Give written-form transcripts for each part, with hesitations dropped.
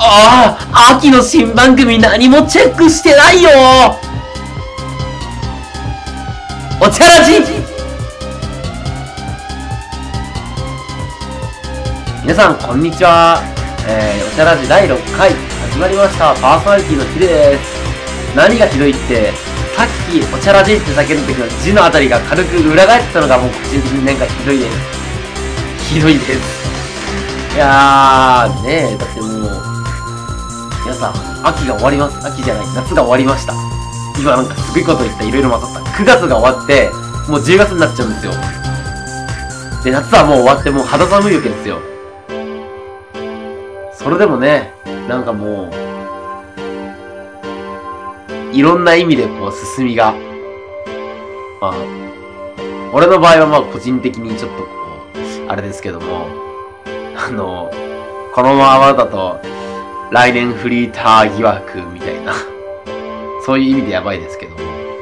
ああ、秋の新番組何もチェックしてないよ。お茶ラジ。皆さんこんにちは。お茶ラジ第6回始まりました。パーソナリティのヒデです。何がひどいって、さっきお茶ラジって叫んだ時の字のあたりが軽く裏返ってたのがもう個人的になんかひどいです。ひどいです。いやーねえ、だってもう皆さん、秋が終わります。秋じゃない、夏が終わりました。今なんかすごいこと言った、いろいろ混ざった。9月が終わって、もう10月になっちゃうんですよ。で、夏はもう終わって、もう肌寒いわけですよ。それでもね、なんかもう、いろんな意味でこう、進みが、まあ、俺の場合はまあ個人的にちょっとこう、あれですけども、このままだと、来年フリーター疑惑みたいなそういう意味でやばいですけども。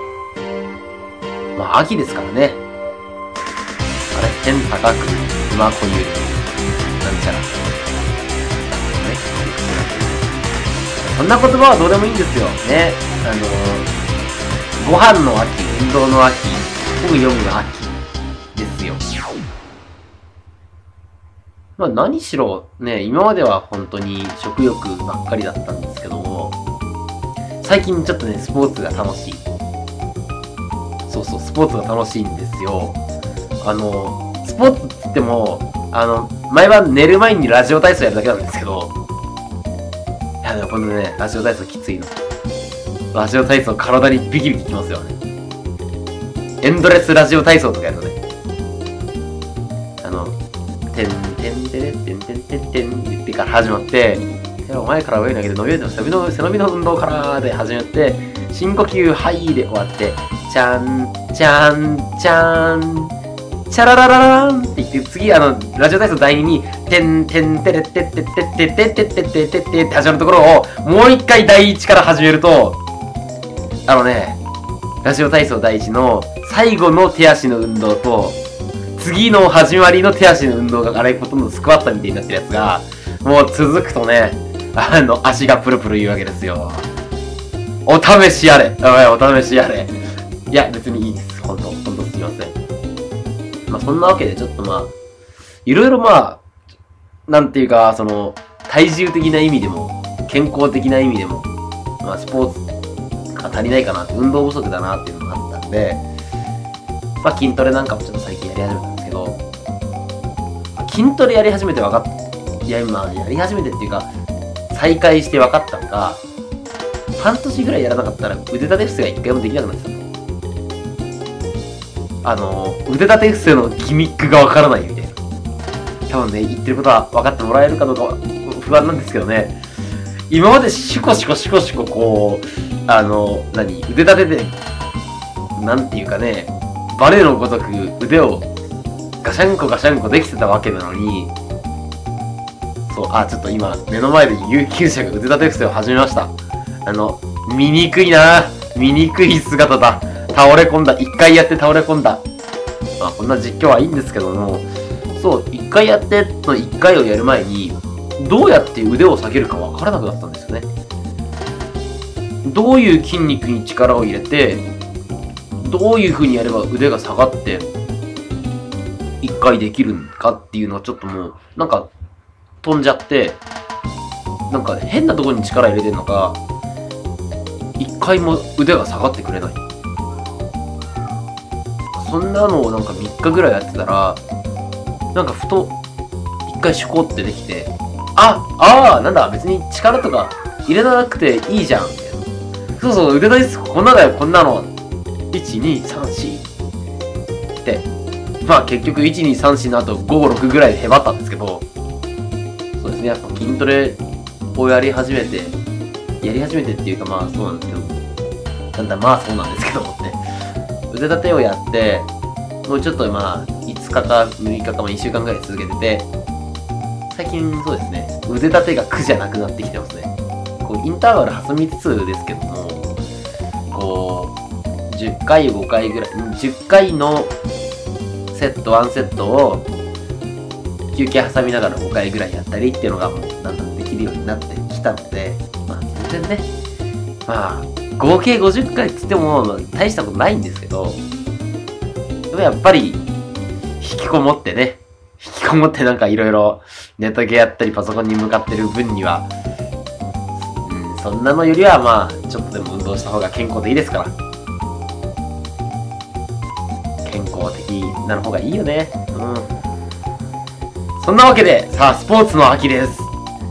まあ、秋ですからね。あれ、天高く、馬子入り、なんちゃら。そんな言葉はどうでもいいんですよ。ね。ご飯の秋、運動の秋、本読むの秋ですよ。まあ何しろね、今までは本当に食欲ばっかりだったんですけども、最近ちょっとね、スポーツが楽しい。そうそう、スポーツが楽しいんですよ。スポーツって言っても、毎晩寝る前にラジオ体操やるだけなんですけど、いや、でもこのね、ラジオ体操きついの。ラジオ体操体にビキビキきますよね。エンドレスラジオ体操とかやるとね、てんてんてれてんてんてんてんって言ってから始まって、お前から上に投げて伸びる背伸びの運動からで始まって、深呼吸はいで終わって、ちゃん、ちゃん、ちゃん、チャララララーンって言って、次ラジオ体操第2に、てんてんてれってってってってってってってってってって始まるところを、もう一回第1から始めると、ラジオ体操第1の最後の手足の運動と、次の始まりの手足の運動がほとんどスクワットみたいになってるやつが、もう続くとね、足がプルプル言うわけですよ。お試しやれ。お試しやれ。いや、別にいいです。ほんとすみません。まあ、そんなわけでちょっとまあ、いろいろまあ、なんていうか、体重的な意味でも、健康的な意味でも、まあ、スポーツが足りないかなって、運動不足だなっていうのがあったんで、まあ、筋トレなんかもちょっと最近やり始めたんですけど、筋トレやり始めてまあ、やり始めてっていうか、再開して分かったのが、半年ぐらいやらなかったら腕立て伏せが一回もできなくなってたの。腕立て伏せのギミックが分からないみたいな。多分ね、言ってることは分かってもらえるかどうかは不安なんですけどね。今までシコシコこう、腕立てで、なんていうかね、バレエのごとく腕をガシャンコできてたわけなのに、そう、ちょっと今、目の前で有給者が腕立て伏せを始めました。醜い姿だ。倒れ込んだ。一回やって倒れ込んだ。まあ、こんな実況はいいんですけども、そう、一回やっての一回をやる前に、どうやって腕を下げるかわからなくなったんですよね。どういう筋肉に力を入れて、どういう風にやれば腕が下がって、一回できるんかっていうのはちょっともう、なんか、飛んじゃって、なんか変なところに力入れてんのか、一回も腕が下がってくれない。そんなのをなんか3日ぐらいやってたら、なんかふと、一回シュコってできて、なんだ、別に力とか入れなくていいじゃん、みたいな。そう、腕立てこんなだよ、こんなの。1、2、3、4。って、まあ結局1、2、3、4の後5、6ぐらいでへばったんですけど、そうですね、やっぱ筋トレをやり始めてっていうかまあそうなんですけど、まあそうなんですけどもって、腕立てをやって、もうちょっとまあ5日か6日かまあ1週間ぐらい続けてて、最近そうですね、腕立てが苦じゃなくなってきてますね。こうインターバル挟みつつですけども、こう、10回5回ぐらい、10回の1セットを休憩挟みながら5回ぐらいやったりっていうのがもうだんだんできるようになってきたたので、まあ全然ね、まあ、合計50回って言っても大したことないんですけど、でもやっぱり、引きこもってね、引きこもってなんかいろいろネットゲーやったりパソコンに向かってる分には、そんなのよりはまあ、ちょっとでも運動した方が健康でいいですから。健康的な方がいいよね。そんなわけで、さあ、スポーツの秋です。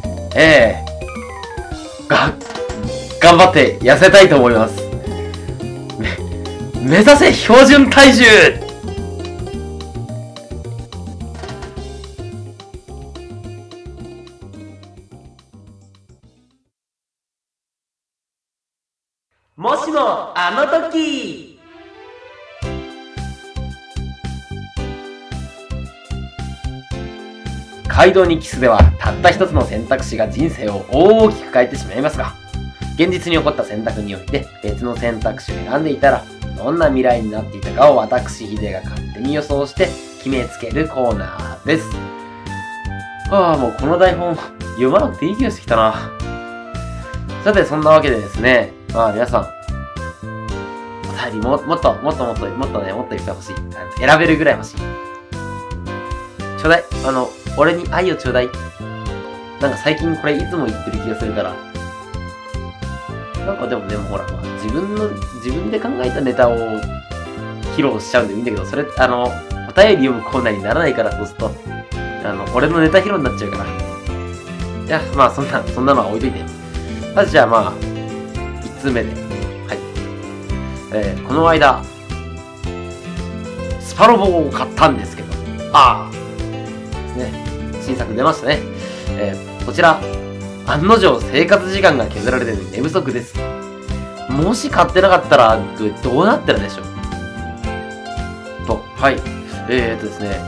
頑張って痩せたいと思います。目指せ標準体重。もしもあの時。街道にキスではたった一つの選択肢が人生を大きく変えてしまいますが、現実に起こった選択において別の選択肢を選んでいたらどんな未来になっていたかを私ヒデが勝手に予想して決めつけるコーナーです。もうこの台本読まなくていい気がしてきたな。さて、そんなわけでですね、皆さん、お便りもっとね、もっといっぱい欲しい。選べるぐらい欲しい。ちょうだい。俺に愛をちょうだい。なんか最近これいつも言ってる気がするから。なんかでもほら、自分で考えたネタを披露しちゃうんでもいいんだけど、それ、お便り読むコーナーにならないから、そうすると、俺のネタ披露になっちゃうから。いや、まあ、そんなのは置いといて。まずじゃあ1通目で。はい。この間、スパロボを買ったんですけど、ですね。新作出ましたね。こちら、案の定生活時間が削られて寝不足です。もし買ってなかったら、どうなってるでしょうはい。ですね。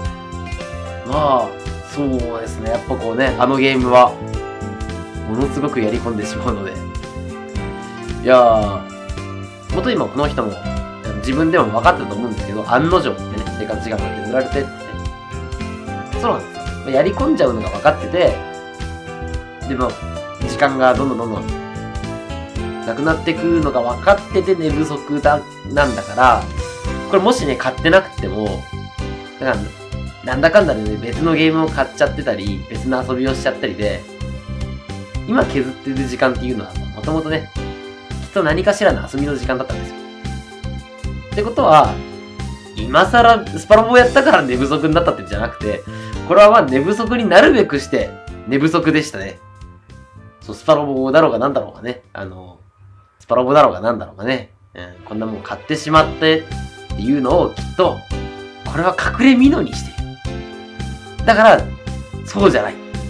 そうですね。やっぱこうね、あのゲームは、ものすごくやり込んでしまうので。いやー、もと今この人も、自分でも分かってたと思うんですけど、案の定ってね、生活時間が削られてってね。そうなんですよ。やり込んじゃうのが分かってて、でも、時間がどんどんなくなってくるのが分かってて寝不足なんだから、これもしね、買ってなくても、だから、なんだかんだでね、別のゲームを買っちゃってたり、別の遊びをしちゃったりで、今削ってる時間っていうのは、もともとね、きっと何かしらの遊びの時間だったんですよ。ってことは、今更スパロボやったから寝不足になったってじゃなくて、これは寝不足になるべくして寝不足でしたね。そう、スパロボだろうがなんだろうがね、スパロボだろうがなんだろうがね、こんなもん買ってしまってっていうのをきっと、これは隠れ蓑にしている。だから、そうじゃない。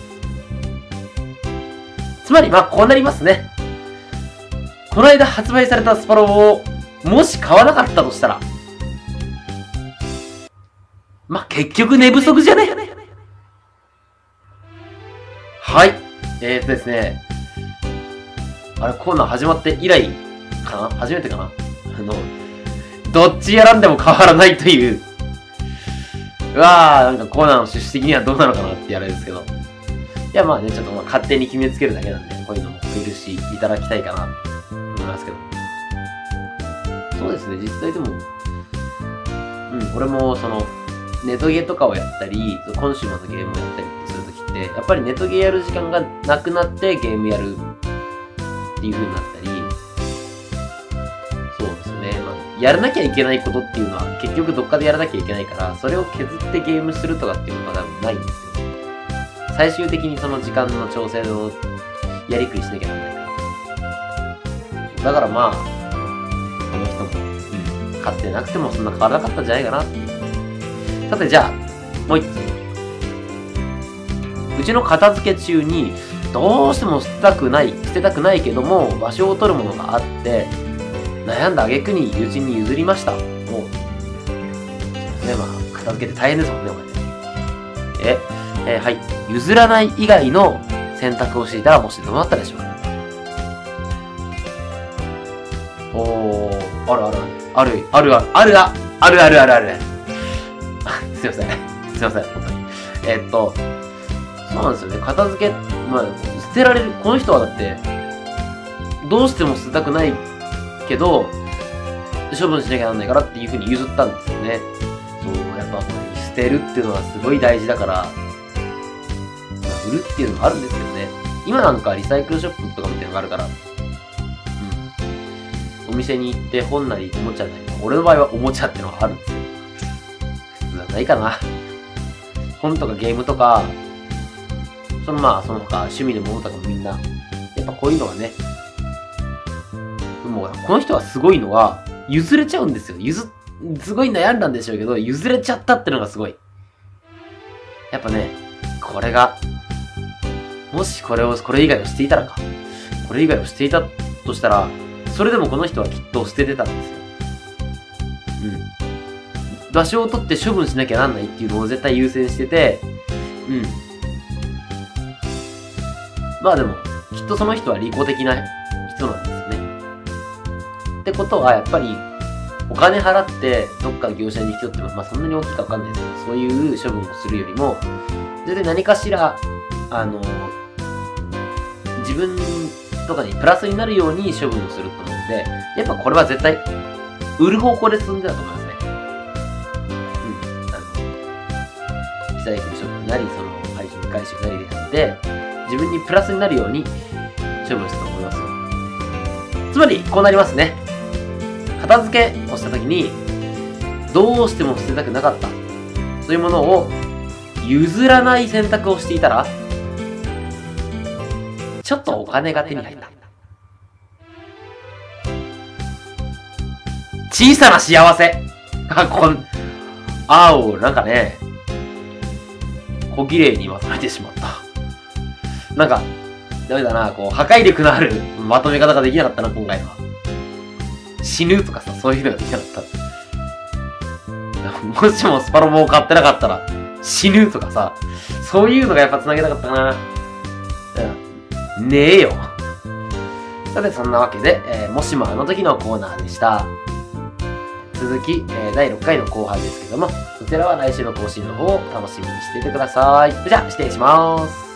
つまり、こうなりますね。この間発売されたスパロボを、もし買わなかったとしたら、結局寝不足じゃね。はい。ですね。あれ、コーナー始まって以来かな？初めてかな？どっち選んでも変わらないという。なんかコーナーの趣旨的にはどうなのかなってあれですけど。いや、ちょっと勝手に決めつけるだけなんで、こういうのもお許しいただきたいかなと思いますけど。そうですね、実際でも、俺もネトゲとかをやったり、コンシューマーのゲームをやったりするときって、やっぱりネトゲやる時間がなくなってゲームやるっていう風になったり、そうですね。やらなきゃいけないことっていうのは結局どっかでやらなきゃいけないから、それを削ってゲームするとかっていうことは多分ないんですよ。最終的にその時間の調整をやりくりしなきゃならないから。だからこの人も、買ってなくてもそんな変わらなかったんじゃないかな。さてじゃあ、もう一つ。うちの片付け中に、どうしても捨てたくないけども、場所を取るものがあって、悩んだ挙句に友人に譲りました。もう、そうですね、片付けて大変ですもんね、これ。はい。譲らない以外の選択をしていたら、もしどうなったでしょうか。ある。すいません、本当に。そうなんですよね。片付け、捨てられる。この人はだって、どうしても捨てたくないけど、処分しなきゃなんないからっていう風に譲ったんですよね。そう、やっぱこれ捨てるっていうのはすごい大事だから、売るっていうのもあるんですけどね。今なんかリサイクルショップとかみたいなのがあるから、お店に行って本なりおもちゃなり、俺の場合はおもちゃってのがあるんですよ。普通はないかな。本とかゲームとか、その他趣味のものとかもみんな、やっぱこういうのがね、もうこの人はすごいのは、譲れちゃうんですよ。すごい悩んだんでしょうけど、譲れちゃったってのがすごい。やっぱね、これが、もしこれ以外をしていたらか。これ以外をしていたとしたら、それでもこの人はきっと捨ててたんですよ。場所を取って処分しなきゃなんないっていうのを絶対優先してて、まあでも、きっとその人は利己的な人なんですよね。ってことは、やっぱり、お金払って、どっかの業者に引き取っても、まあそんなに大きいかわかんないですけど、そういう処分をするよりも、絶対何かしら、自分とかにプラスになるように処分をすると思うんで、やっぱこれは絶対、売る方向で進んでたと思いますね。リサイクルショップなり、廃品回収なりでやって、自分にプラスになるように処分したと思いますよ。つまり、こうなりますね。片付けをしたときに、どうしても捨てたくなかった。そういうものを譲らない選択をしていたら、ちょっとお金が手に入った。小さな幸せなんかね、小綺麗にまとめてしまった。なんか、ダメだな、破壊力のあるまとめ方ができなかったな、今回は。死ぬとかさ、そういうのができなかった。もしもスパロボを買ってなかったら、死ぬとかさ、そういうのがやっぱ繋げたかったかな。ねえよ。さて、そんなわけで、もしもあの時のコーナーでした。続き、第6回の後半ですけども、そちらは来週の更新の方を楽しみにしていてください。じゃあ、失礼します。